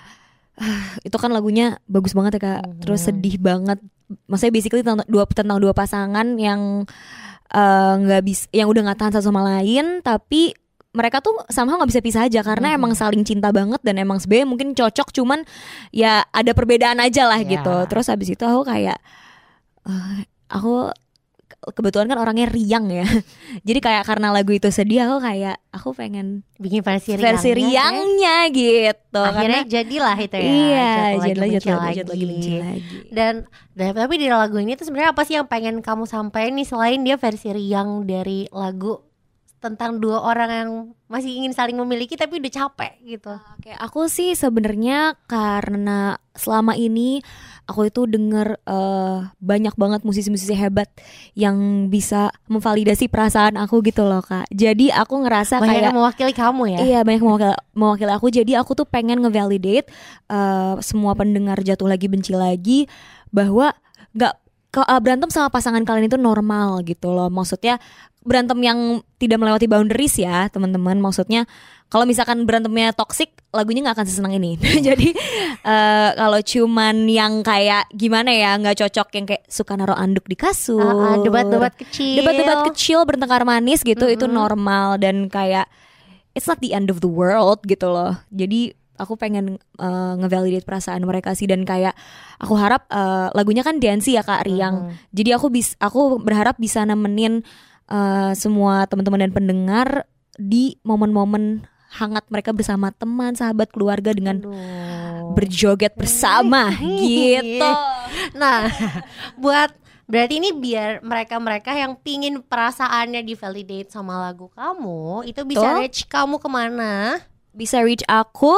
Itu kan lagunya bagus banget ya Kak, mm-hmm. terus sedih banget. Maksudnya basically tentang dua tentang dua pasangan yang nggak uh, bisa, yang udah nggak tahan satu sama lain, tapi mereka tuh somehow nggak bisa pisah aja karena mm-hmm. emang saling cinta banget dan emang sebenarnya mungkin cocok, cuman ya ada perbedaan aja lah yeah. gitu. Terus habis itu aku kayak uh, aku kebetulan kan orangnya riang ya. Jadi kayak karena lagu itu sedih, aku kayak aku pengen bikin versi riangnya, versi riangnya ya? Gitu. Akhirnya karena, jadilah itu ya. Iya, jadilah jatuh lagi, jatuh lagi benci lagi. Dan, dan tapi di lagu ini tuh sebenarnya apa sih yang pengen kamu sampaikan nih selain dia versi riang dari lagu tentang dua orang yang masih ingin saling memiliki tapi udah capek gitu. Oke, aku sih sebenarnya karena selama ini aku itu denger uh, banyak banget musisi-musisi hebat yang bisa memvalidasi perasaan aku gitu loh Kak. Jadi aku ngerasa banyak kayak yang mewakili kamu ya. Iya, banyak mewakili, mewakili aku. Jadi aku tuh pengen ngevalidate uh, semua pendengar Jatuh Lagi Benci Lagi bahwa gak berantem sama pasangan kalian itu normal gitu loh. Maksudnya berantem yang tidak melewati boundaries ya teman-teman. Maksudnya kalau misalkan berantemnya toxic, lagunya nggak akan sesenang ini. Jadi uh, kalau cuman yang kayak gimana ya, nggak cocok yang kayak suka naruh anduk di kasur, uh, uh, debat-debat kecil, debat-debat kecil bertengkar manis gitu, mm-hmm. itu normal dan kayak it's not the end of the world gitu loh. Jadi aku pengen uh, ngevalidate perasaan mereka sih, dan kayak aku harap uh, lagunya kan dance ya Kak, riang. Mm-hmm. Jadi aku bis aku berharap bisa nemenin uh, semua teman-teman dan pendengar di momen-momen hangat mereka bersama teman, sahabat, keluarga dengan Aduh. berjoget bersama gitu. Nah, buat berarti ini biar mereka-mereka yang pingin perasaannya divalidate sama lagu kamu, itu bisa Tuh. reach kamu kemana? Bisa reach aku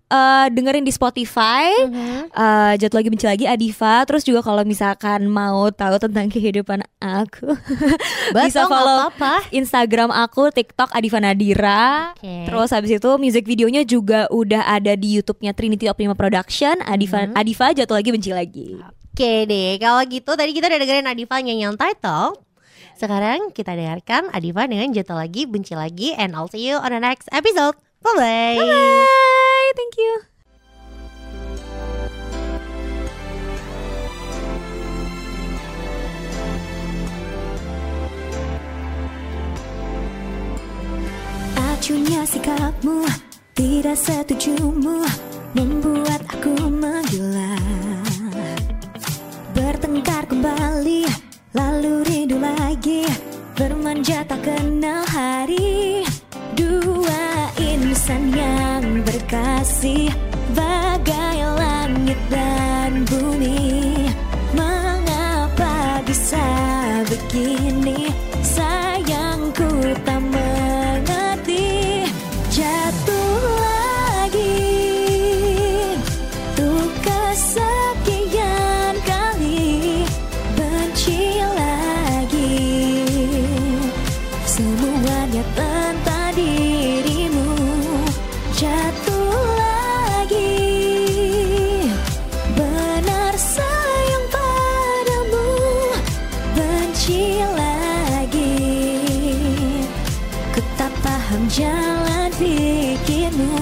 uh, dengerin di Spotify. Mhm. uh, Jatuh Lagi Benci Lagi Adifa. Terus juga kalau misalkan mau tahu tentang kehidupan aku, bisa Betul, follow nggak apa-apa. Instagram aku, TikTok Adifa Nadira. Oke. Terus habis itu music videonya juga udah ada di YouTube-nya Trinity Optima Production. Adifa, Mhm. Adifa Jatuh Lagi Benci Lagi. Oke deh, kalau gitu tadi kita udah dengerin Adifa nyanyian title. Sekarang kita dengarkan Adifa dengan Jatuh Lagi Benci Lagi. And I'll see you on the next episode. Bye-bye. Bye, thank you. Acuhnya sikapmu, tidak setujumu, membuat aku menggila. Bertengkar kembali, lalu rindu lagi, bermanja tak kenal hari. Dua insan yang berkasih, bagai langit dan bumi. Mengapa bisa begini, sayangku tak mengerti. Jatuh lagi, tuh kesekian kali, benci lagi. Semuanya tentang dirimu. Jatuh lagi, benar sayang padamu, benci lagi. Ku tak paham jalan pikirmu.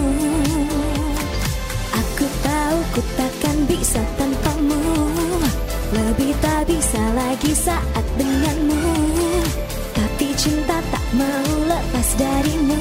Aku tahu ku takkan bisa tanpamu, lebih tak bisa lagi saat denganmu. Tapi cinta tak mau lepas darimu,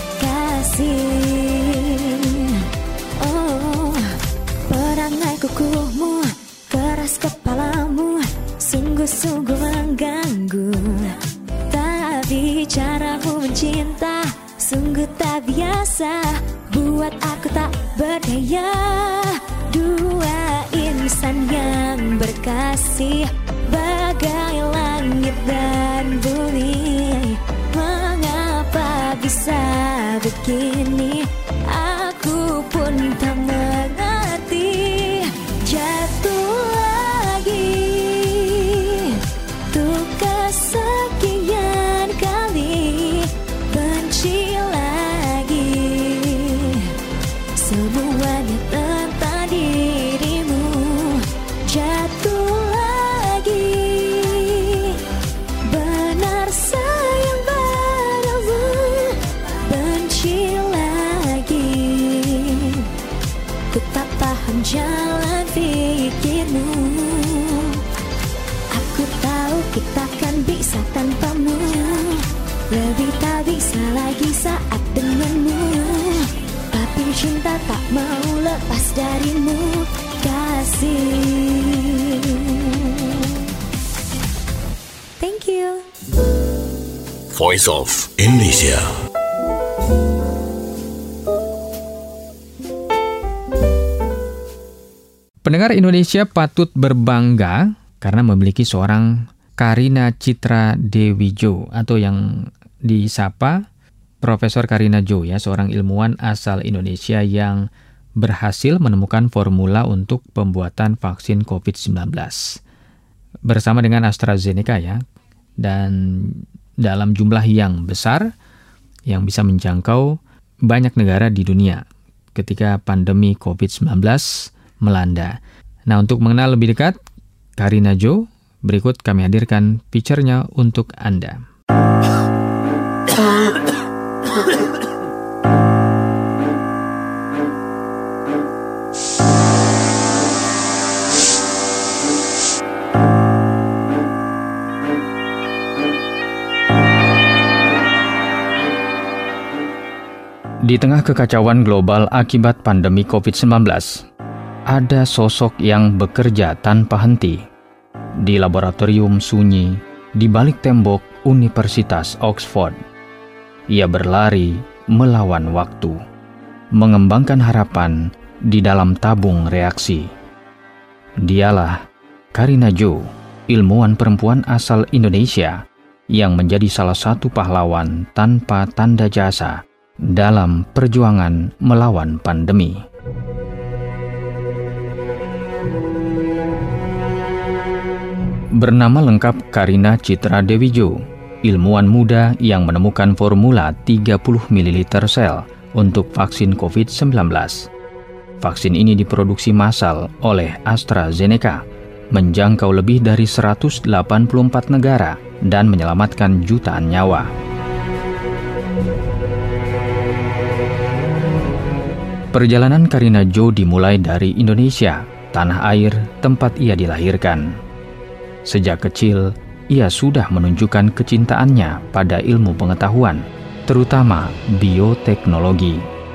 kasih. Oh, perangai kukuhmu, keras kepalamu, sungguh-sungguh mengganggu. Tapi caramu mencinta sungguh tak biasa, buat aku tak berdaya. Dua insan yang berkasih, bagai langit dan bumi. Mengapa bisa begini, aku pun tak mengerti. Jatuh lagi, tuh kesekian kali, benci lagi. Semuanya tentang dirimu. Jatuh lagi, benar sayang padamu, benci lagi. Ku tak paham jalan pikirmu. Aku tahu kita kan bisa tanpamu, lebih tak bisa lagi saat denganmu. Tapi cinta tak mau lepas darimu, kasih. Thank you. Voice of Indonesia. Pendengar Indonesia patut berbangga karena memiliki seorang Karina Citra Dewi Jo atau yang disapa Profesor Karina Jo, ya, seorang ilmuwan asal Indonesia yang berhasil menemukan formula untuk pembuatan vaksin covid sembilan belas bersama dengan AstraZeneca, ya, dan dalam jumlah yang besar yang bisa menjangkau banyak negara di dunia ketika pandemi covid sembilan belas melanda. Nah, untuk mengenal lebih dekat Karina Jo, berikut kami hadirkan picture-nya untuk Anda. Di tengah kekacauan global akibat pandemi covid sembilan belas, ada sosok yang bekerja tanpa henti di laboratorium sunyi di balik tembok Universitas Oxford. Ia berlari melawan waktu, mengembangkan harapan di dalam tabung reaksi. Dialah Karina Jo, ilmuwan perempuan asal Indonesia yang menjadi salah satu pahlawan tanpa tanda jasa dalam perjuangan melawan pandemi. Bernama lengkap Karina Citra Dewijo, ilmuwan muda yang menemukan formula tiga puluh mililiter sel untuk vaksin covid sembilan belas. Vaksin ini diproduksi massal oleh AstraZeneca, menjangkau lebih dari seratus delapan puluh empat negara dan menyelamatkan jutaan nyawa. Perjalanan Karina Jo dimulai dari Indonesia, tanah air tempat ia dilahirkan. Sejak kecil, ia sudah menunjukkan kecintaannya pada ilmu pengetahuan, terutama bioteknologi.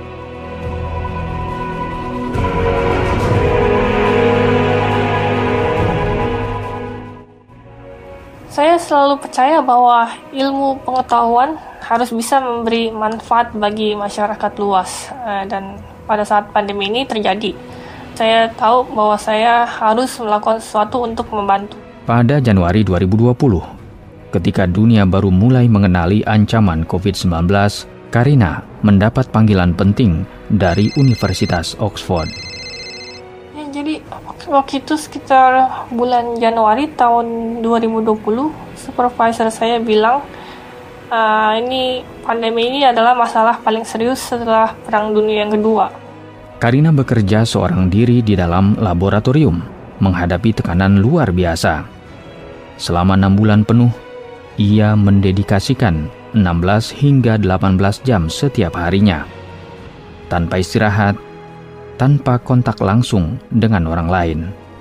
Saya selalu percaya bahwa ilmu pengetahuan harus bisa memberi manfaat bagi masyarakat luas, dan pada saat pandemi ini terjadi, saya tahu bahwa saya harus melakukan sesuatu untuk membantu. Pada Januari dua ribu dua puluh, ketika dunia baru mulai mengenali ancaman covid sembilan belas, Karina mendapat panggilan penting dari Universitas Oxford. Ya, jadi waktu itu sekitar bulan Januari tahun dua ribu dua puluh, supervisor saya bilang, e, ini pandemi ini adalah masalah paling serius setelah Perang Dunia yang kedua. Karina bekerja seorang diri di dalam laboratorium, menghadapi tekanan luar biasa. Selama enam bulan penuh, ia mendedikasikan enam belas hingga delapan belas jam setiap harinya. Tanpa istirahat, tanpa kontak langsung dengan orang lain.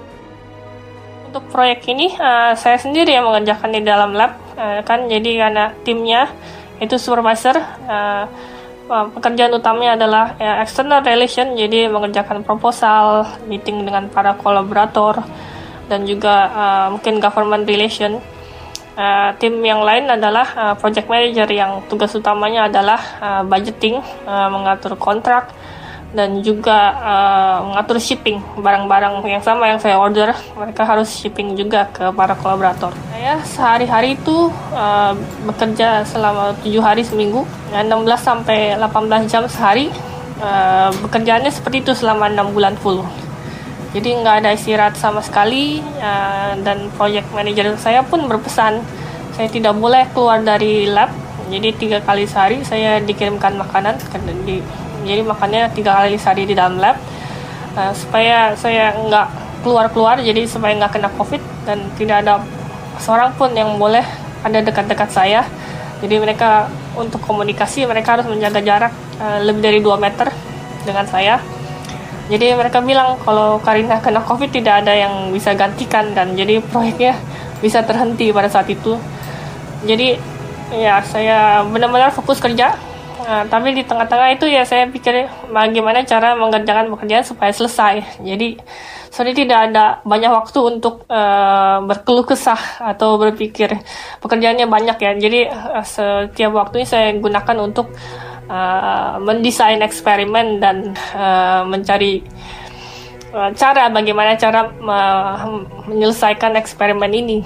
Untuk proyek ini, uh, saya sendiri yang mengerjakan di dalam lab, uh, kan jadi karena timnya itu supervisor, uh, uh, pekerjaan utamanya adalah uh, external relation, jadi mengerjakan proposal, meeting dengan para kolaborator, dan juga uh, mungkin government relation. Uh, tim yang lain adalah uh, project manager yang tugas utamanya adalah uh, budgeting, uh, mengatur kontrak, dan juga uh, mengatur shipping barang-barang yang sama yang saya order. Mereka harus shipping juga ke para kolaborator. Saya sehari-hari itu uh, bekerja selama tujuh hari seminggu, enam belas sampai delapan belas jam sehari. Uh, bekerjaannya seperti itu selama enam bulan full. Jadi nggak ada istirahat sama sekali, uh, dan project manager saya pun berpesan, saya tidak boleh keluar dari lab. Jadi tiga kali sehari saya dikirimkan makanan, di, jadi makannya tiga kali sehari di dalam lab, uh, supaya saya nggak keluar-keluar, jadi supaya nggak kena COVID, dan tidak ada seorang pun yang boleh ada dekat-dekat saya. Jadi mereka untuk komunikasi, mereka harus menjaga jarak uh, lebih dari dua meter dengan saya. Jadi mereka bilang kalau Karina kena COVID tidak ada yang bisa gantikan, dan jadi proyeknya bisa terhenti pada saat itu. Jadi ya saya benar-benar fokus kerja, nah, tapi di tengah-tengah itu ya saya pikir bagaimana cara mengerjakan pekerjaan supaya selesai. Jadi sorry tidak ada banyak waktu untuk uh, berkeluh kesah atau berpikir, pekerjaannya banyak ya. Jadi uh, setiap waktunya saya gunakan untuk Uh, mendesain eksperimen dan uh, mencari uh, cara bagaimana cara uh, menyelesaikan eksperimen ini.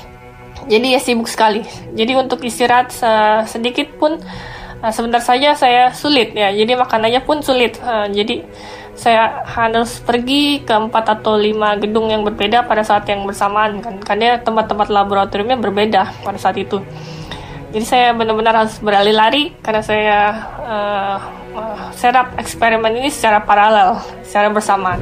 Jadi ya sibuk sekali. Jadi untuk istirahat uh, sedikit pun uh, sebentar saja saya sulit ya. Jadi makanannya pun sulit. Uh, jadi saya harus pergi ke empat atau lima gedung yang berbeda pada saat yang bersamaan kan. Karena tempat-tempat laboratoriumnya berbeda pada saat itu. Jadi saya benar-benar harus berlari lari karena saya uh, uh, setup eksperimen ini secara paralel, secara bersamaan.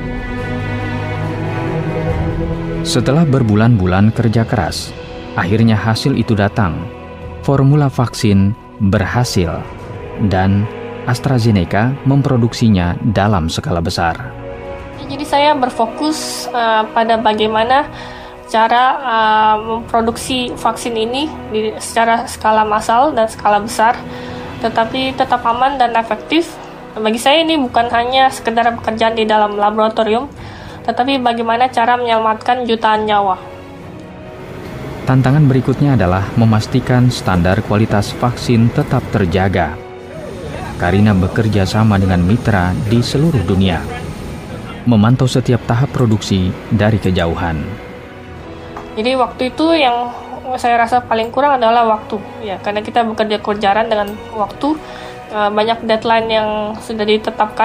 Setelah berbulan-bulan kerja keras, akhirnya hasil itu datang. Formula vaksin berhasil dan AstraZeneca memproduksinya dalam skala besar. Jadi saya berfokus uh, pada bagaimana cara uh, memproduksi vaksin ini di, secara skala massal dan skala besar, tetapi tetap aman dan efektif. Bagi saya ini bukan hanya sekedar pekerjaan di dalam laboratorium, tetapi bagaimana cara menyelamatkan jutaan nyawa. Tantangan berikutnya adalah memastikan standar kualitas vaksin tetap terjaga. Karina bekerja sama dengan mitra di seluruh dunia, memantau setiap tahap produksi dari kejauhan. Jadi waktu itu yang saya rasa paling kurang adalah waktu, ya karena kita bekerja kejaran dengan waktu, banyak deadline yang sudah ditetapkan.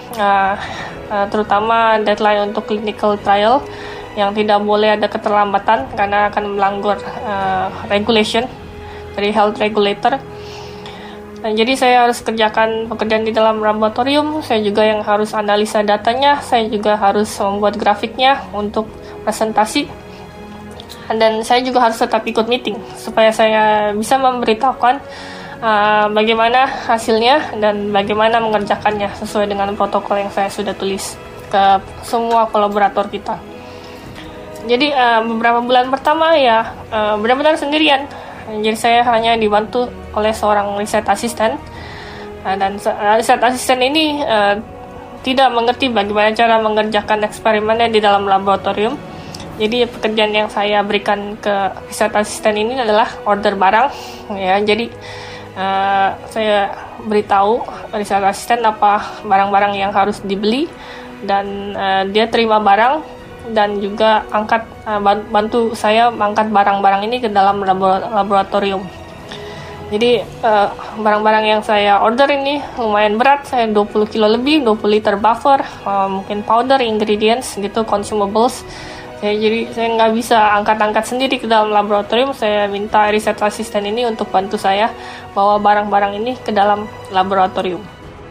uh, uh, terutama deadline untuk clinical trial yang tidak boleh ada keterlambatan karena akan melanggar uh, regulation dari health regulator. Nah, jadi saya harus kerjakan pekerjaan di dalam laboratorium, saya juga yang harus analisa datanya, saya juga harus membuat grafiknya untuk presentasi, dan saya juga harus tetap ikut meeting supaya saya bisa memberitahukan uh, bagaimana hasilnya dan bagaimana mengerjakannya sesuai dengan protokol yang saya sudah tulis ke semua kolaborator kita. Jadi uh, beberapa bulan pertama ya uh, benar-benar sendirian. Jadi saya hanya dibantu oleh seorang riset asisten, uh, dan uh, riset asisten ini uh, tidak mengerti bagaimana cara mengerjakan eksperimennya di dalam laboratorium. Jadi pekerjaan yang saya berikan ke riset asisten ini adalah order barang, ya. Jadi uh, saya beritahu riset asisten apa barang-barang yang harus dibeli, dan uh, dia terima barang dan juga angkat uh, bantu saya mengangkat barang-barang ini ke dalam laboratorium. Jadi uh, barang-barang yang saya order ini lumayan berat, saya dua puluh kilo lebih, dua puluh liter buffer, uh, mungkin powder, ingredients gitu, consumables. Saya, jadi saya nggak bisa angkat-angkat sendiri ke dalam laboratorium, saya minta riset asisten ini untuk bantu saya bawa barang-barang ini ke dalam laboratorium.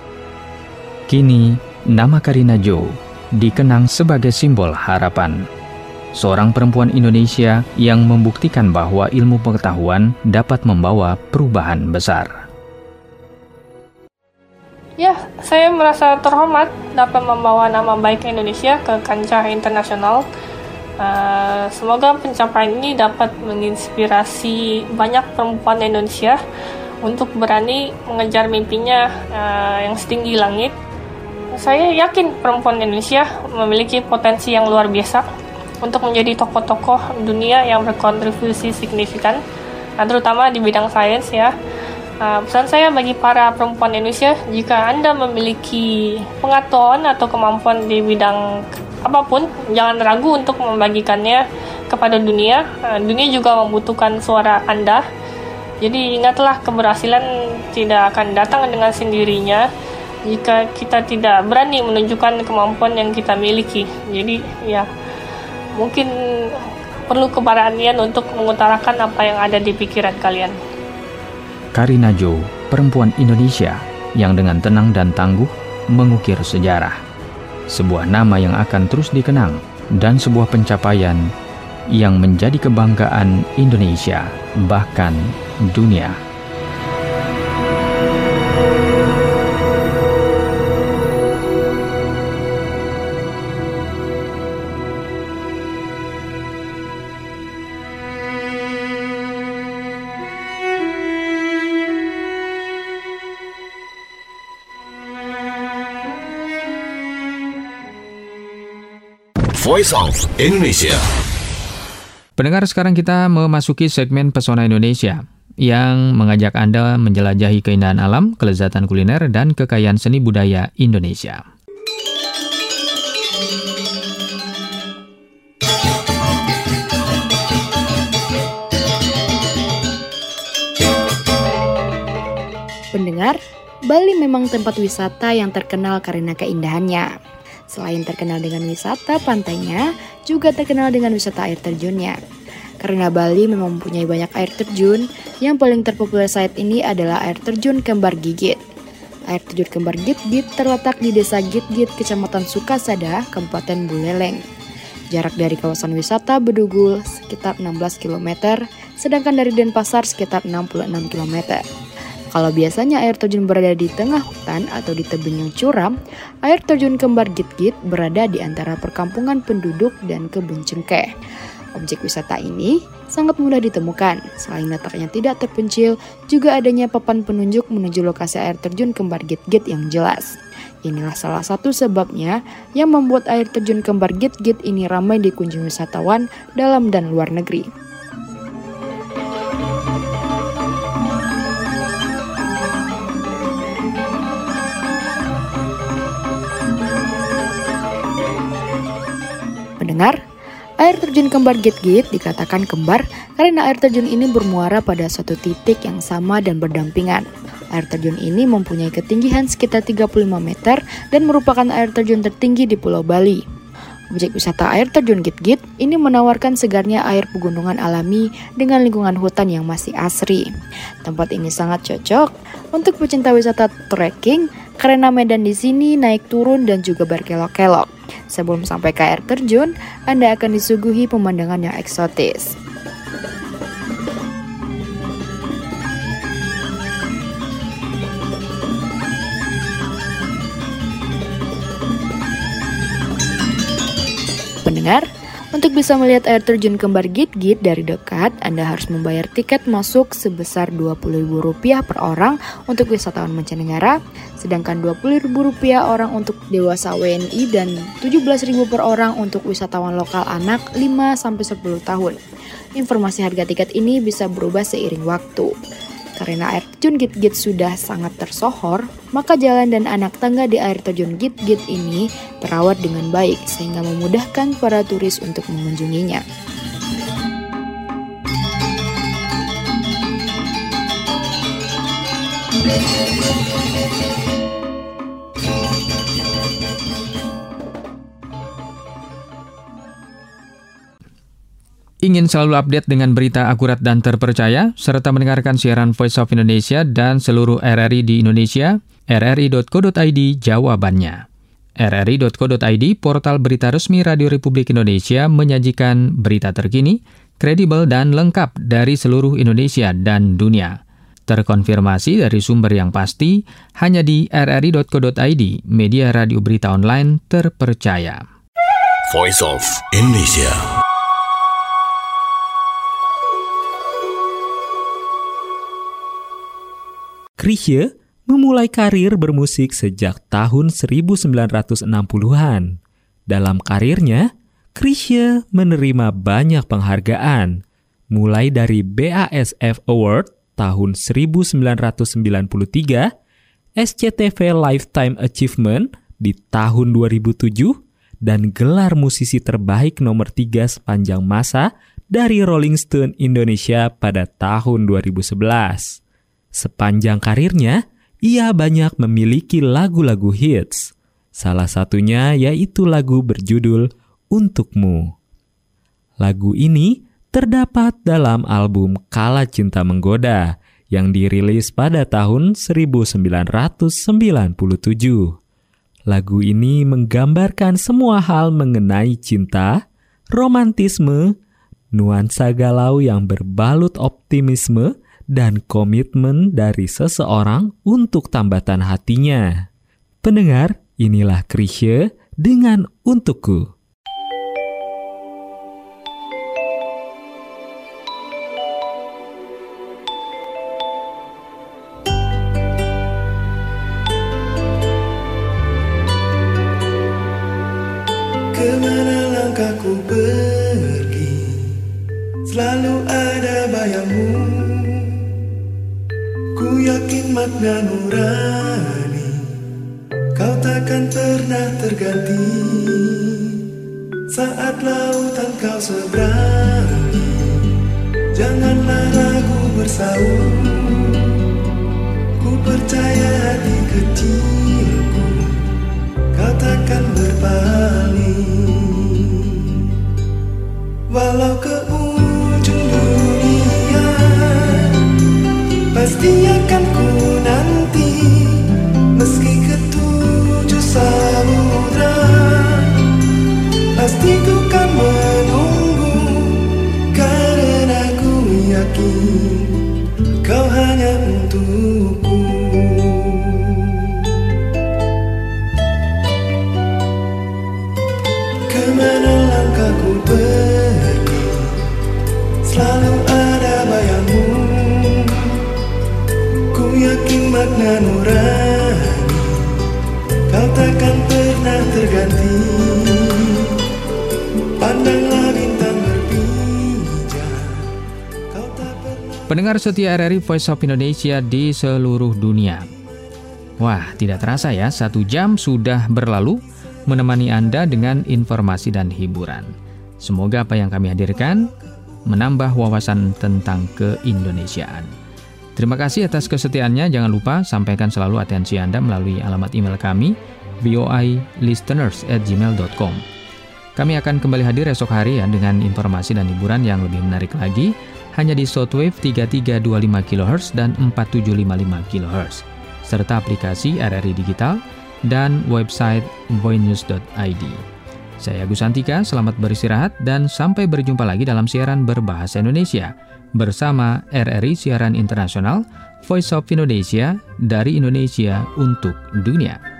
Kini, nama Karina Jo dikenang sebagai simbol harapan. Seorang perempuan Indonesia yang membuktikan bahwa ilmu pengetahuan dapat membawa perubahan besar. Ya, saya merasa terhormat dapat membawa nama baik Indonesia ke kancah internasional. Uh, semoga pencapaian ini dapat menginspirasi banyak perempuan Indonesia untuk berani mengejar mimpinya uh, yang setinggi langit. Saya yakin perempuan Indonesia memiliki potensi yang luar biasa untuk menjadi tokoh-tokoh dunia yang berkontribusi signifikan, terutama di bidang sains ya. Uh, pesan saya bagi para perempuan Indonesia, jika Anda memiliki pengetahuan atau kemampuan di bidang apapun, jangan ragu untuk membagikannya kepada dunia. Uh, dunia juga membutuhkan suara Anda. Jadi ingatlah, keberhasilan tidak akan datang dengan sendirinya jika kita tidak berani menunjukkan kemampuan yang kita miliki. Jadi ya, mungkin perlu keberanian untuk mengutarakan apa yang ada di pikiran kalian. Karina Jo, perempuan Indonesia yang dengan tenang dan tangguh mengukir sejarah. Sebuah nama yang akan terus dikenang dan sebuah pencapaian yang menjadi kebanggaan Indonesia, bahkan dunia. Voice of Indonesia. Pendengar, sekarang kita memasuki segmen Pesona Indonesia yang mengajak Anda menjelajahi keindahan alam, kelezatan kuliner, dan kekayaan seni budaya Indonesia. Pendengar, Bali memang tempat wisata yang terkenal karena keindahannya. Selain terkenal dengan wisata pantainya, juga terkenal dengan wisata air terjunnya. Karena Bali memang mempunyai banyak air terjun, yang paling terpopuler saat ini adalah air terjun Kembar Gigit. Air terjun Kembar Gigit terletak di Desa Gitgit, Kecamatan Sukasada, Kabupaten Buleleng. Jarak dari kawasan wisata Bedugul sekitar enam belas kilometer, sedangkan dari Denpasar sekitar enam puluh enam kilometer. Kalau biasanya air terjun berada di tengah hutan atau di tebing yang curam, air terjun Kembar Gitgit berada di antara perkampungan penduduk dan kebun cengkeh. Objek wisata ini sangat mudah ditemukan. Selain letaknya tidak terpencil, juga adanya papan penunjuk menuju lokasi air terjun Kembar Gitgit yang jelas. Inilah salah satu sebabnya yang membuat air terjun Kembar Gitgit ini ramai dikunjungi wisatawan dalam dan luar negeri. Pendengar, Air terjun kembar Git-Git dikatakan kembar karena air terjun ini bermuara pada suatu titik yang sama dan berdampingan. Air terjun ini mempunyai ketinggian sekitar tiga puluh lima meter dan merupakan air terjun tertinggi di Pulau Bali. Objek wisata air terjun Git-Git ini menawarkan segarnya air pegunungan alami dengan lingkungan hutan yang masih asri. Tempat ini sangat cocok untuk pecinta wisata trekking karena medan di sini naik turun dan juga berkelok-kelok. Sebelum sampai ke air terjun, Anda akan disuguhi pemandangan yang eksotis. Pendengar, untuk bisa melihat air terjun kembar Git-Git dari dekat, Anda harus membayar tiket masuk sebesar dua puluh ribu rupiah per orang untuk wisatawan mancanegara, sedangkan dua puluh ribu rupiah orang untuk dewasa W N I dan tujuh belas ribu per orang untuk wisatawan lokal anak lima sampai sepuluh tahun. Informasi harga tiket ini bisa berubah seiring waktu. Karena air terjun Git-Git sudah sangat tersohor, maka jalan dan anak tangga di air terjun Git-Git ini terawat dengan baik sehingga memudahkan para turis untuk mengunjunginya. Ingin selalu update dengan berita akurat dan terpercaya, serta mendengarkan siaran Voice of Indonesia dan seluruh R R I di Indonesia, r r i dot co dot i d jawabannya. r r i dot co dot i d, portal berita resmi Radio Republik Indonesia, menyajikan berita terkini, kredibel dan lengkap dari seluruh Indonesia dan dunia. Terkonfirmasi dari sumber yang pasti, hanya di r r i dot co dot i d, media radio berita online terpercaya. Voice of Indonesia. Chrisye memulai karir bermusik sejak tahun seribu sembilan ratus enam puluhan. Dalam karirnya, Chrisye menerima banyak penghargaan, mulai dari B A S F Award tahun seribu sembilan ratus sembilan puluh tiga, S C T V Lifetime Achievement di tahun dua ribu tujuh, dan gelar musisi terbaik nomor tiga sepanjang masa dari Rolling Stone Indonesia pada tahun dua ribu sebelas. Sepanjang karirnya, ia banyak memiliki lagu-lagu hits. Salah satunya yaitu lagu berjudul Untukmu. Lagu ini terdapat dalam album Kala Cinta Menggoda yang dirilis pada tahun seribu sembilan ratus sembilan puluh tujuh. Lagu ini menggambarkan semua hal mengenai cinta, romantisme, nuansa galau yang berbalut optimisme, dan komitmen dari seseorang untuk tambatan hatinya. Pendengar, inilah Chrisye dengan Untukku. Kemana langkahku pergi, selalu ada bayangmu. Ku yakin makna nurani, kau takkan pernah terganti. Saat lautan kau seberangi, janganlah ragu bersaung. Ku percaya hati kecilku, kau takkan berpaling. Walau ke ujung dunia, pasti akan ku nanti, meski ke tujuh samudra, pasti ku kan menunggu, karena ku yakin kau hanya untukku. Kemana langkahku pergi, selalu ada bayangmu. Ku yakin makna nurani, kau takkan pernah terganti. Pandanglah bintang berpijar, kau tak pernah. Pendengar setia R R I Voice of Indonesia di seluruh dunia. Wah, tidak terasa ya, satu jam sudah berlalu menemani Anda dengan informasi dan hiburan. Semoga apa yang kami hadirkan menambah wawasan tentang keindonesiaan. Terima kasih atas kesetiaannya. Jangan lupa sampaikan selalu atensi Anda melalui alamat email kami voi listeners at gmail dot com. Kami akan kembali hadir esok hari ya dengan informasi dan hiburan yang lebih menarik lagi hanya di shortwave tiga tiga dua lima kilohertz dan empat tujuh lima lima kilohertz serta aplikasi R R I Digital dan website voinews dot i d. Saya Agus Santika, selamat beristirahat dan sampai berjumpa lagi dalam siaran berbahasa Indonesia bersama R R I Siaran Internasional Voice of Indonesia dari Indonesia untuk dunia.